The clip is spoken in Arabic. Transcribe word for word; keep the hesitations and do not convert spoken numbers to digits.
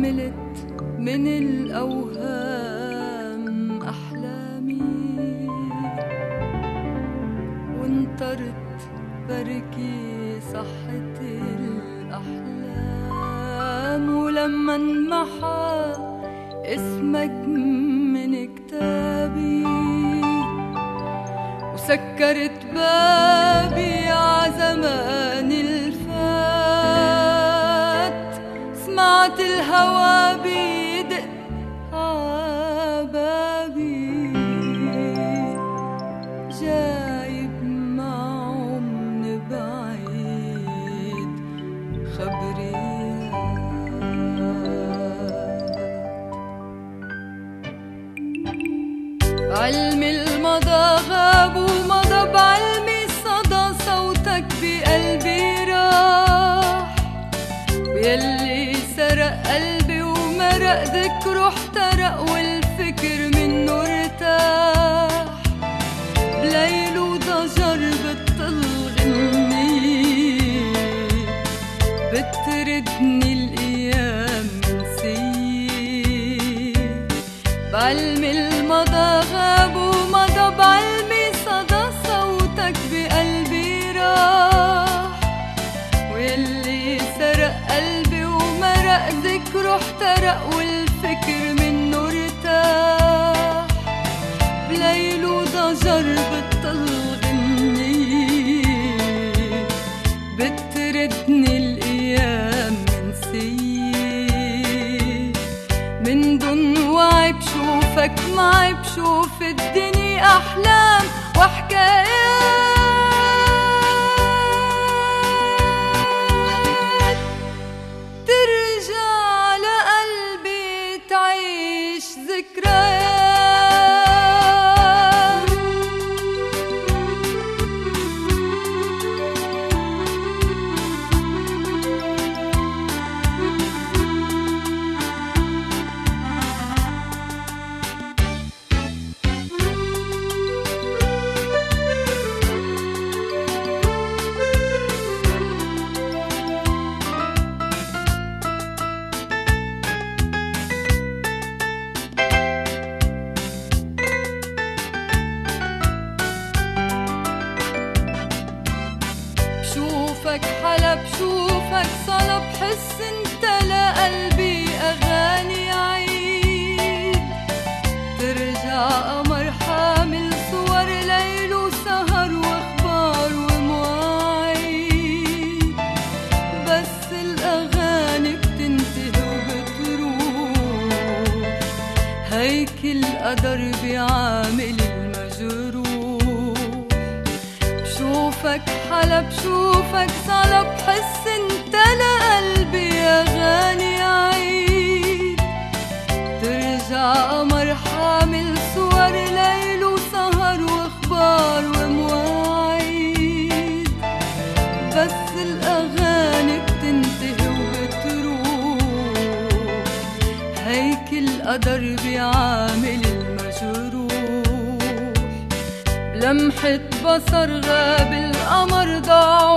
عملت من الأوهام أحلامي، وانطرت بركي صحة الأحلام. ولما انمحى اسمك من كتابي وسكرت بابي عزمان الفات، سمعت الهوى بيدق عبابي جايب معه من بعيد خبريات. علمي المضى غاب ومضى بعلمي صدى، صوتك بقلبي راح، ويلي سرق قلبي ومرق ذكره احترق، والفكر منه ارتاح. بليل وضجر بتطل غني، بتردني الايام نسيت. بعلمي المضى غاب ومضى بعلمي صدى، صوتك بقلبي راح، ويلي سرق قلبي ومرق ذكره احترق، والفكر منه ارتاح. بليل وضجر بتطل غني، بتردني الايام نسيت. من دون وعي بشوفك معي، بشوف الدنيا احلام وحكايات، ترجع لقلبي تعيش ذكريات. بشوفك حلب بشوفك صلب، حس انت لقلبي اغاني عيد. ترجع قمر حامل صور ليل وسهر واخبار ومواعيد، بس الاغاني بتنتهي وبتروح، هيك القدر بيعامل المجروح. بشوفك حلب بشوفك صلب، حس انت لقلبي اغاني عيد. ترجع قمر حامل صور ليل وسهر واخبار ومواعيد، بس الاغاني بتنتهي وبتروح، هيك القدر بيعامل المجروح. لمحة بصر غاب القمر ضاع